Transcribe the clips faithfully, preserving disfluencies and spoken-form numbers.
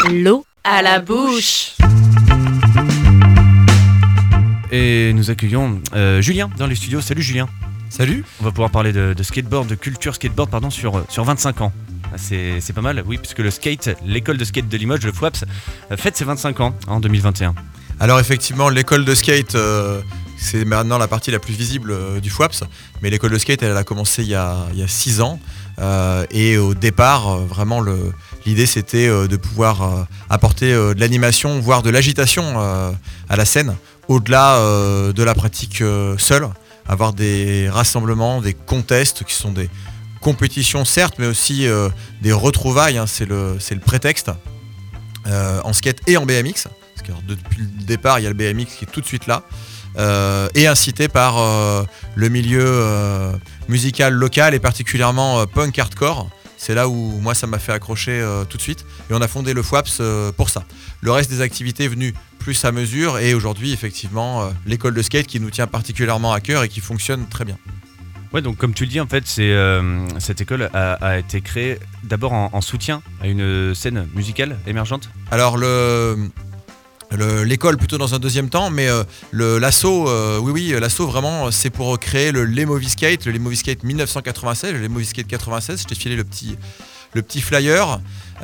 L'eau à la bouche. Et nous accueillons euh, Julien dans les studios. Salut Julien. Salut. On va pouvoir parler de, de skateboard, de culture skateboard pardon, sur, sur vingt-cinq ans. C'est, c'est pas mal, oui, puisque le skate, l'école de skate de Limoges, le FWAPS, fête ses vingt-cinq ans en deux mille vingt et un. Alors effectivement, l'école de skate, euh, c'est maintenant la partie la plus visible euh, du FWAPS, mais l'école de skate, elle, elle a commencé il y a, il y a six ans. Euh, et au départ, euh, vraiment, le, l'idée, c'était euh, de pouvoir euh, apporter euh, de l'animation, voire de l'agitation euh, à la scène, au-delà euh, de la pratique euh, seule, avoir des rassemblements, des contests qui sont des compétitions certes, mais aussi euh, des retrouvailles, hein, c'est, le, c'est le prétexte, euh, en skate et en B M X, parce que alors, depuis le départ, il y a le B M X qui est tout de suite là, euh, et incité par euh, le milieu euh, musical local et particulièrement euh, punk hardcore. C'est là où moi ça m'a fait accrocher euh, tout de suite, et on a fondé le FWAPS euh, pour ça. Le reste des activités est venu plus à mesure, et aujourd'hui effectivement euh, l'école de skate qui nous tient particulièrement à cœur et qui fonctionne très bien. Ouais, donc comme tu le dis, en fait, c'est, euh, cette école a, a été créée d'abord en, en soutien à une scène musicale émergente. Alors le, le, l'école plutôt dans un deuxième temps, mais euh, le, l'assaut, euh, oui oui, l'assaut vraiment c'est pour créer le Lemovie Skate, le Lemovie Skate dix-neuf cent quatre-vingt-seize, le Lemovie Skate quatre-vingt-seize, je t'ai filé le petit, le petit flyer.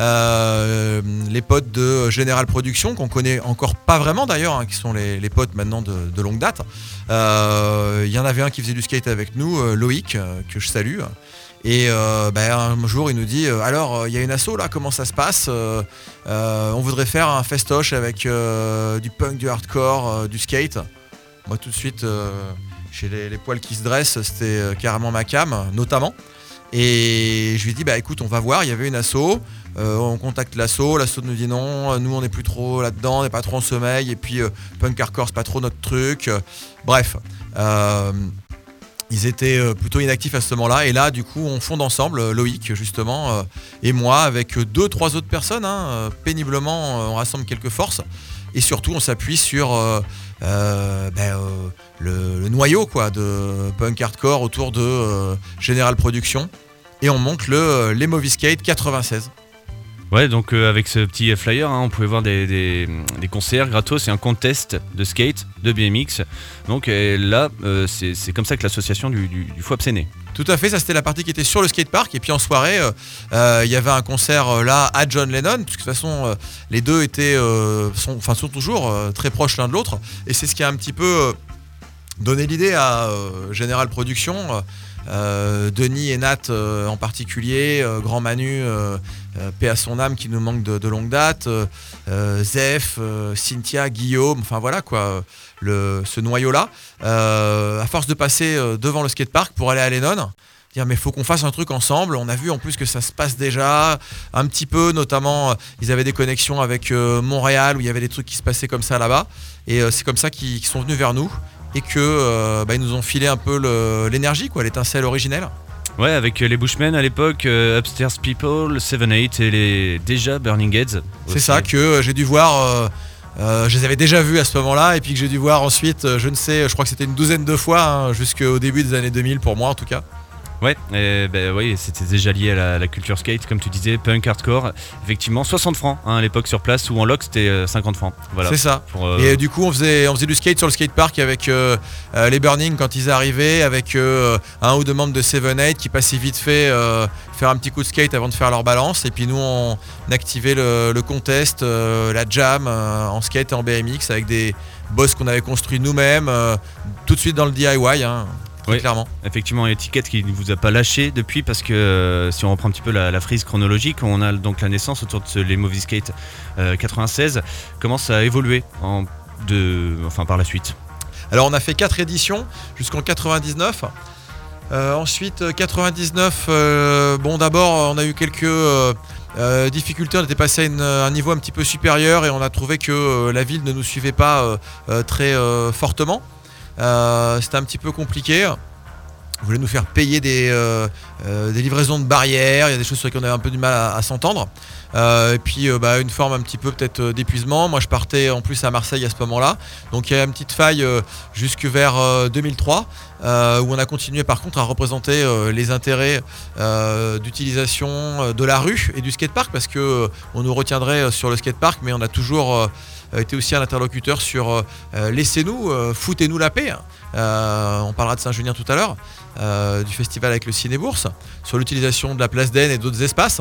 Euh, les potes de Général Production qu'on connaît encore pas vraiment d'ailleurs, hein, qui sont les, les potes maintenant de, de longue date. Il euh, y en avait un qui faisait du skate avec nous, euh, Loïc, euh, que je salue. Et euh, bah, un jour il nous dit euh, alors il y a une asso là, comment ça se passe, euh, euh, on voudrait faire un festoche avec euh, du punk, du hardcore, euh, du skate. Moi tout de suite euh, j'ai les, les poils qui se dressent, c'était euh, carrément ma cam notamment. Et je lui ai dit bah écoute, on va voir, il y avait une asso, euh, on contacte l'asso, l'asso nous dit non, nous on n'est plus trop là-dedans, on n'est pas trop en sommeil, et puis euh, punk hardcore c'est pas trop notre truc. Bref, euh, ils étaient euh, plutôt inactifs à ce moment-là, et là du coup on fonde ensemble, Loïc justement, euh, et moi avec deux, trois autres personnes, hein, euh, péniblement euh, on rassemble quelques forces, et surtout on s'appuie sur euh, euh, ben, euh, le, le noyau quoi, de punk hardcore autour de euh, Général Production, et on monte le euh, Lemovie Skate quatre-vingt-seize. Ouais, donc euh, avec ce petit flyer, hein, on pouvait voir des, des, des concerts gratos et un contest de skate, de B M X. Donc euh, là, euh, c'est, c'est comme ça que l'association du, du, du FWAPS est née. Tout à fait, ça c'était la partie qui était sur le skatepark, et puis en soirée, il euh, euh, y avait un concert euh, là à John Lennon, puisque de toute façon euh, les deux étaient, euh, sont, enfin, sont toujours euh, très proches l'un de l'autre, et c'est ce qui a un petit peu euh, donné l'idée à euh, Général Production. Euh, Euh, Denis et Nat euh, en particulier, euh, Grand Manu, euh, euh, paix à son âme qui nous manque de, de longue date, euh, euh, Zef, euh, Cynthia, Guillaume, enfin voilà quoi, le, ce noyau-là, euh, à force de passer euh, devant le skatepark pour aller à Lennon, dire mais faut qu'on fasse un truc ensemble. On a vu en plus que ça se passe déjà un petit peu, notamment euh, ils avaient des connexions avec euh, Montréal où il y avait des trucs qui se passaient comme ça là-bas, et euh, c'est comme ça qu'ils, qu'ils sont venus vers nous. Et que euh, bah, ils nous ont filé un peu le, l'énergie, quoi, l'étincelle originelle. Ouais, avec les Bushmen à l'époque, euh, Upstairs People, seven eight et les déjà Burning Heads. C'est ça que euh, j'ai dû voir, euh, euh, je les avais déjà vus à ce moment-là, et puis que j'ai dû voir ensuite, euh, je ne sais, je crois que c'était une douzaine de fois, hein, jusqu'au début des années deux mille pour moi en tout cas. Ouais, et ben oui, c'était déjà lié à la, la culture skate, comme tu disais, punk hardcore. Effectivement, soixante francs hein, à l'époque sur place, ou en loc c'était euh, cinquante francs. Voilà. C'est ça. Pour, euh... Et du coup, on faisait, on faisait du skate sur le skatepark avec euh, euh, les Burning quand ils arrivaient, avec euh, un ou deux membres de seven eight qui passaient vite fait euh, faire un petit coup de skate avant de faire leur balance. Et puis nous, on activait le, le contest, euh, la jam euh, en skate et en B M X avec des boss qu'on avait construits nous-mêmes, euh, tout de suite dans le D I Y. Hein. Oui, clairement. Effectivement, étiquette qui ne vous a pas lâché depuis, parce que euh, si on reprend un petit peu la, la frise chronologique, on a donc la naissance autour de ce Lemovie Skate euh, quatre-vingt-seize. Comment ça a évolué en de, enfin, par la suite? Alors on a fait quatre éditions jusqu'en quatre-vingt-dix-neuf. Euh, ensuite quatre-vingt-dix-neuf, euh, bon d'abord on a eu quelques euh, euh, difficultés, on était passé à une, un niveau un petit peu supérieur, et on a trouvé que euh, la ville ne nous suivait pas euh, euh, très euh, fortement. Euh, c'était un petit peu compliqué. Ils voulaient nous faire payer des, euh, euh, des livraisons de barrières, il y a des choses sur lesquelles on avait un peu du mal à, à s'entendre. Euh, et puis euh, bah, une forme un petit peu peut-être euh, d'épuisement. Moi je partais en plus à Marseille à ce moment-là, donc il y a une petite faille euh, jusque vers euh, deux mille trois. euh, où on a continué par contre à représenter euh, les intérêts euh, d'utilisation euh, de la rue et du skatepark, parce que euh, on nous retiendrait sur le skatepark, mais on a toujours euh, été aussi un interlocuteur sur euh, laissez-nous, euh, foutez-nous la paix. Euh, on parlera de Saint-Junien tout à l'heure, euh, du festival avec le Ciné-Bourse, sur l'utilisation de la place d'Aisne et d'autres espaces.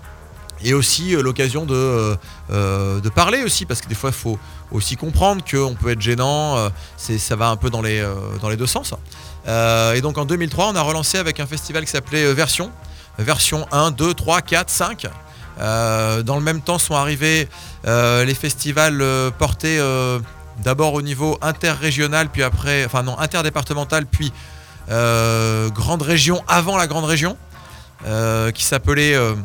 Et aussi euh, l'occasion de, euh, de parler aussi, parce que des fois il faut aussi comprendre qu'on peut être gênant, euh, c'est, ça va un peu dans les, euh, dans les deux sens. Euh, et donc en deux mille trois, on a relancé avec un festival qui s'appelait euh, Version, version un, deux, trois, quatre, cinq. Euh, dans le même temps sont arrivés euh, les festivals euh, portés euh, d'abord au niveau interrégional, puis après, enfin non, interdépartemental, puis euh, grande région avant la grande région, euh, qui s'appelait euh,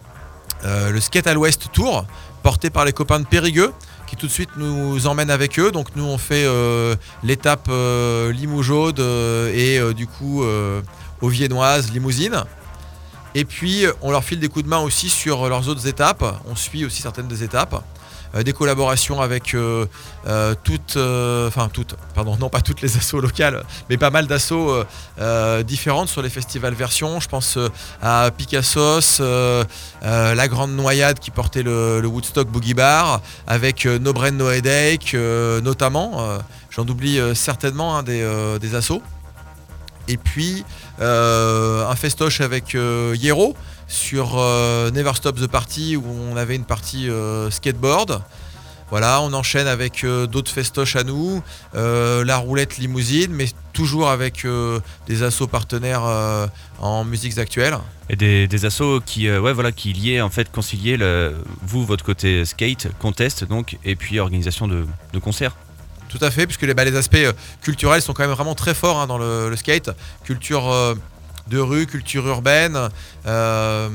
euh, le Skate à l'Ouest Tour, porté par les copains de Périgueux, qui tout de suite nous emmènent avec eux. Donc nous on fait euh, l'étape euh, Limoux-Jaude euh, et euh, du coup euh, aux Viennoises, Limousine. Et puis on leur file des coups de main aussi sur leurs autres étapes. On suit aussi certaines des étapes. Euh, des collaborations avec euh, euh, toutes, euh, enfin toutes, pardon, non pas toutes les assos locales, mais pas mal d'assos euh, euh, différentes sur les festivals Version. Je pense euh, à Picassos, euh, euh, La Grande Noyade qui portait le, le Woodstock Boogie Bar, avec euh, No Brain No Headache euh, notamment. Euh, j'en oublie euh, certainement hein, des, euh, des assos. Et puis euh, un festoche avec euh, Hiero sur euh, Never Stop the Party, où on avait une partie euh, skateboard. Voilà, on enchaîne avec euh, d'autres festoches à nous, euh, la roulette limousine, mais toujours avec euh, des assos partenaires euh, en musiques actuelles. Et des, des assos qui, euh, ouais, voilà, qui liaient, en fait, conciliaient le, vous, votre côté skate, contest, donc, et puis organisation de, de concerts. Tout à fait, puisque les, bah, les aspects euh, culturels sont quand même vraiment très forts hein, dans le, le skate. Culture euh, de rue, culture urbaine, euh,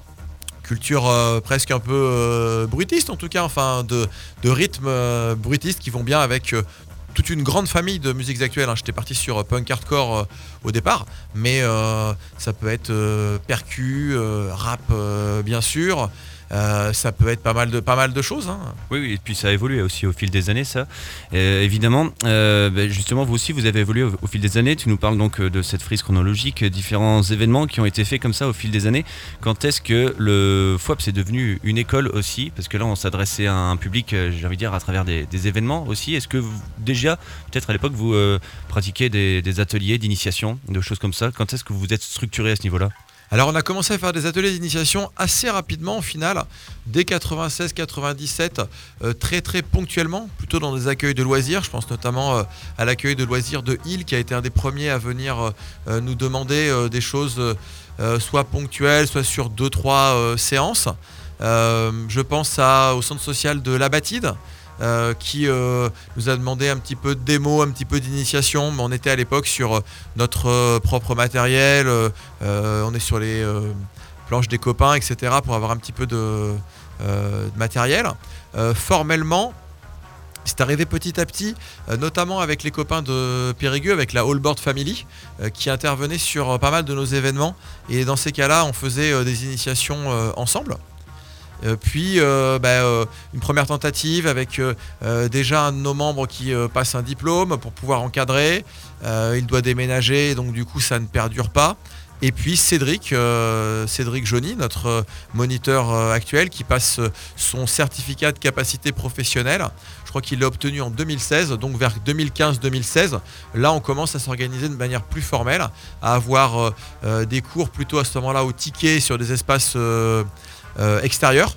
culture euh, presque un peu euh, brutiste en tout cas, enfin de, de rythmes euh, brutistes qui vont bien avec euh, toute une grande famille de musiques actuelles. Hein. J'étais parti sur euh, punk hardcore euh, au départ, mais euh, ça peut être euh, percu, euh, rap euh, bien sûr. Euh, ça peut être pas mal de, pas mal de choses. Hein. Oui, oui, et puis ça a évolué aussi au fil des années, ça. Euh, évidemment, euh, bah, justement, vous aussi, vous avez évolué au, au fil des années. Tu nous parles donc de cette frise chronologique, différents événements qui ont été faits comme ça au fil des années. Quand est-ce que le F O A P c'est devenu une école aussi? Parce que là, on s'adressait à un public, j'ai envie de dire, à travers des, des événements aussi. Est-ce que vous, déjà, peut-être à l'époque, vous euh, pratiquiez des, des ateliers d'initiation, de choses comme ça? Quand est-ce que vous vous êtes structuré à ce niveau-là? Alors on a commencé à faire des ateliers d'initiation assez rapidement au final, dès quatre-vingt-seize quatre-vingt-dix-sept, euh, très très ponctuellement, plutôt dans des accueils de loisirs. Je pense notamment euh, à l'accueil de loisirs de Hill, qui a été un des premiers à venir euh, nous demander euh, des choses euh, soit ponctuelles, soit sur deux trois euh, séances. Euh, je pense à, au centre social de La Batide, Euh, qui euh, nous a demandé un petit peu de démo, un petit peu d'initiation, mais on était à l'époque sur notre euh, propre matériel, euh, on est sur les euh, planches des copains, et cetera, pour avoir un petit peu de, euh, de matériel. Euh, formellement, c'est arrivé petit à petit, euh, notamment avec les copains de Périgueux, avec la Allboard Family, euh, qui intervenait sur euh, pas mal de nos événements, et dans ces cas-là, on faisait euh, des initiations euh, ensemble. Euh, puis euh, bah, euh, une première tentative avec euh, euh, déjà un de nos membres qui euh, passe un diplôme pour pouvoir encadrer. Euh, il doit déménager, donc du coup ça ne perdure pas. Et puis Cédric, euh, Cédric Johnny, notre euh, moniteur euh, actuel, qui passe euh, son certificat de capacité professionnelle. Je crois qu'il l'a obtenu en deux mille seize, donc vers deux mille quinze deux mille seize. Là, on commence à s'organiser de manière plus formelle, à avoir euh, euh, des cours plutôt à ce moment-là au ticket sur des espaces euh, euh, extérieurs.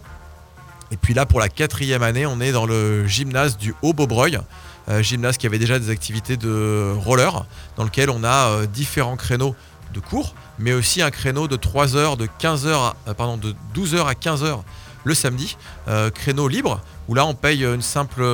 Et puis là, pour la quatrième année, on est dans le gymnase du Haut-Beaubreuil. Euh, gymnase qui avait déjà des activités de roller, dans lequel on a euh, différents créneaux de cours, mais aussi un créneau de trois heures, de quinze heures, à, pardon, de douze heures à quinze heures le samedi, euh, créneau libre, où là on paye une simple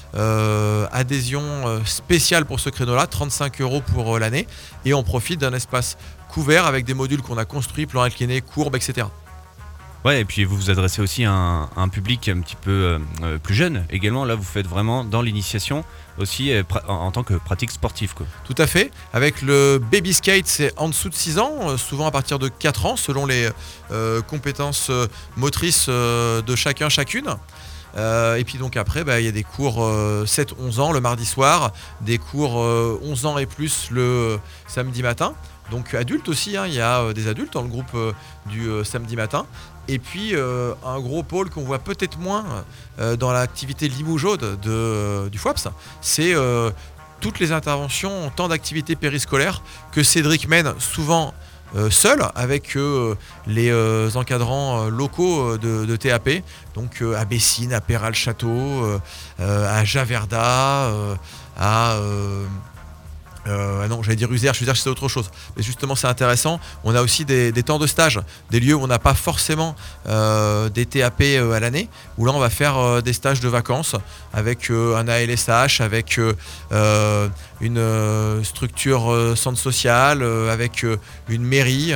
euh, adhésion spéciale pour ce créneau-là, trente-cinq euros pour l'année, et on profite d'un espace couvert avec des modules qu'on a construits, plan incliné, courbe, et cetera. Ouais, et puis vous vous adressez aussi à un, à un public un petit peu euh, plus jeune également. Là, vous faites vraiment dans l'initiation aussi euh, pra- en, en tant que pratique sportive, quoi. Tout à fait. Avec le baby skate, c'est en dessous de six ans, euh, souvent à partir de quatre ans, selon les euh, compétences euh, motrices euh, de chacun, chacune. Euh, et puis donc après, bah, il y a des cours euh, sept onze ans le mardi soir, des cours euh, onze ans et plus le samedi matin. Donc adultes aussi, hein, il y a euh, des adultes dans le groupe euh, du euh, samedi matin. Et puis euh, un gros pôle qu'on voit peut-être moins euh, dans l'activité Limougeaude de, euh, du FOAPS, c'est euh, toutes les interventions en temps d'activité périscolaire que Cédric mène souvent euh, seul avec euh, les euh, encadrants euh, locaux euh, de, de T A P, donc euh, à Bessines, à Péral-Château, euh, euh, à Javerda, euh, à... Euh, Euh, ah non, j'allais dire User, je veux dire que c'est autre chose. Mais justement, c'est intéressant. On a aussi des, des temps de stage, des lieux où on n'a pas forcément euh, des T A P euh, à l'année, où là, on va faire euh, des stages de vacances avec euh, un A L S H, avec euh, une euh, structure euh, centre social, euh, avec euh, une mairie.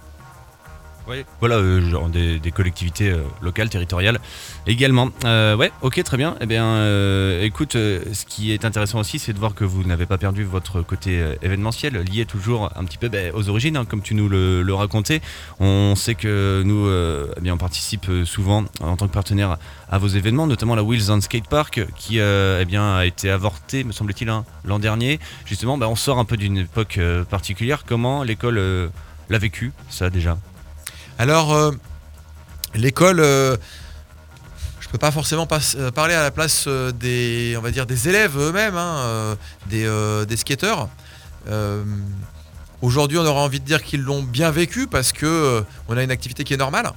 Ouais. Voilà, euh, genre des, des collectivités euh, locales, territoriales également. Euh, ouais, ok, très bien. Eh bien, euh, écoute, euh, ce qui est intéressant aussi, c'est de voir que vous n'avez pas perdu votre côté euh, événementiel, lié toujours un petit peu bah, aux origines, hein, comme tu nous le, le racontais. On sait que nous, euh, eh bien, on participe souvent en tant que partenaire à vos événements, notamment la Wheels on Skate Park, qui euh, eh bien, a été avortée, me semble-t-il, hein, l'an dernier. Justement, bah, on sort un peu d'une époque euh, particulière. Comment l'école euh, l'a vécu, ça déjà ? Alors, euh, l'école, euh, je ne peux pas forcément pas, euh, parler à la place euh, des, on va dire, des élèves eux-mêmes, hein, euh, des, euh, des skateurs. Euh, aujourd'hui, on aurait envie de dire qu'ils l'ont bien vécu parce qu'on euh, a une activité qui est normale.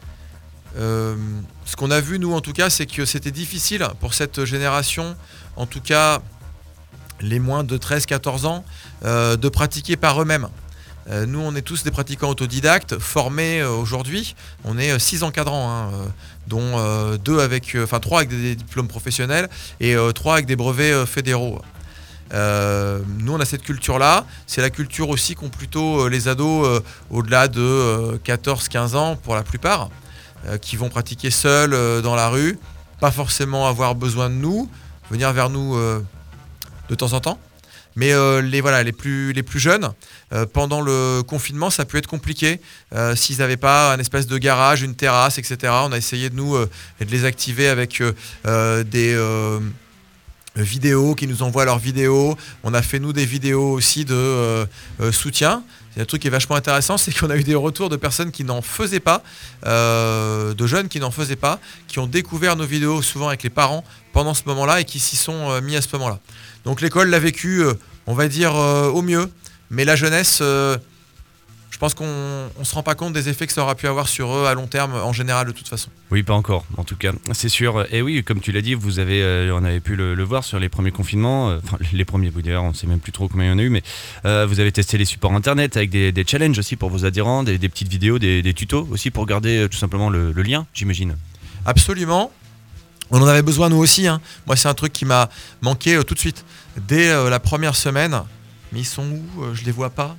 Euh, ce qu'on a vu, nous, en tout cas, c'est que c'était difficile pour cette génération, en tout cas les moins de treize quatorze ans, euh, de pratiquer par eux-mêmes. Euh, nous, on est tous des pratiquants autodidactes, formés euh, aujourd'hui. On est euh, six encadrants, hein, euh, dont euh, deux avec, enfin euh, trois avec des diplômes professionnels et euh, trois avec des brevets euh, fédéraux. Euh, nous, on a cette culture-là. C'est la culture aussi qu'ont plutôt euh, les ados euh, au-delà de euh, quatorze quinze ans, pour la plupart, euh, qui vont pratiquer seuls euh, dans la rue, pas forcément avoir besoin de nous, venir vers nous euh, de temps en temps. Mais euh, les, voilà, les, plus, les plus jeunes, euh, pendant le confinement, ça a pu être compliqué. Euh, s'ils n'avaient pas un espèce de garage, une terrasse, et cetera, on a essayé de nous euh, de les activer avec euh, des euh, vidéos qui nous envoient leurs vidéos. On a fait, nous, des vidéos aussi de euh, euh, soutien. C'est un truc qui est vachement intéressant, c'est qu'on a eu des retours de personnes qui n'en faisaient pas, euh, de jeunes qui n'en faisaient pas, qui ont découvert nos vidéos souvent avec les parents pendant ce moment-là et qui s'y sont euh, mis à ce moment-là. Donc l'école l'a vécu, euh, on va dire, euh, au mieux, mais la jeunesse, euh, je pense qu'on ne se rend pas compte des effets que ça aura pu avoir sur eux à long terme, en général, de toute façon. Oui, pas encore, en tout cas, c'est sûr. Et oui, comme tu l'as dit, vous avez, euh, on avait pu le, le voir sur les premiers confinements, euh, enfin les premiers, vous d'ailleurs, on ne sait même plus trop combien il y en a eu, mais euh, vous avez testé les supports internet avec des, des challenges aussi pour vos adhérents, des, des petites vidéos, des, des tutos aussi pour garder euh, tout simplement le, le lien, j'imagine. Absolument. On en avait besoin nous aussi, hein. Moi, c'est un truc qui m'a manqué euh, tout de suite. Dès euh, la première semaine, mais ils sont où euh, Je les vois pas.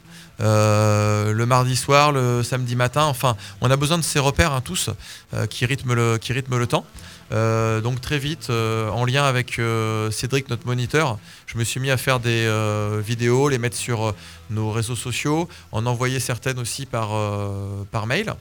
Euh, le mardi soir, le samedi matin, enfin, on a besoin de ces repères, hein, tous, euh, qui rythment le, qui rythment le temps. Euh, donc très vite, euh, en lien avec euh, Cédric, notre moniteur, je me suis mis à faire des euh, vidéos, les mettre sur euh, nos réseaux sociaux, en envoyer certaines aussi par, euh, par mail.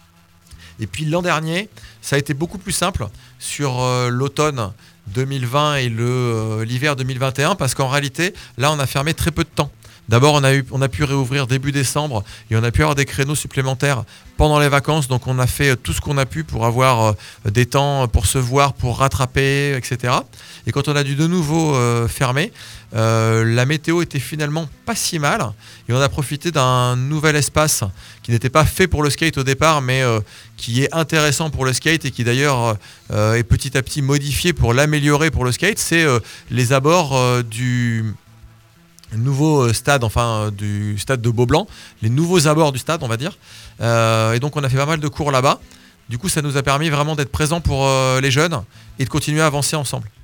Et puis l'an dernier, ça a été beaucoup plus simple sur euh, l'automne deux mille vingt et le, euh, l'hiver deux mille vingt et un, parce qu'en réalité, là, on a fermé très peu de temps. D'abord, on a, eu, on a pu réouvrir début décembre et on a pu avoir des créneaux supplémentaires pendant les vacances. Donc, on a fait tout ce qu'on a pu pour avoir euh, des temps pour se voir, pour rattraper, et cetera. Et quand on a dû de nouveau euh, fermer, euh, la météo était finalement pas si mal. Et on a profité d'un nouvel espace qui n'était pas fait pour le skate au départ, mais euh, qui est intéressant pour le skate et qui d'ailleurs euh, est petit à petit modifié pour l'améliorer pour le skate. C'est euh, les abords euh, du... nouveau stade, enfin du stade de Beaublanc, les nouveaux abords du stade, on va dire. Euh, et donc on a fait pas mal de cours là-bas. Du coup, ça nous a permis vraiment d'être présents pour euh, les jeunes et de continuer à avancer ensemble.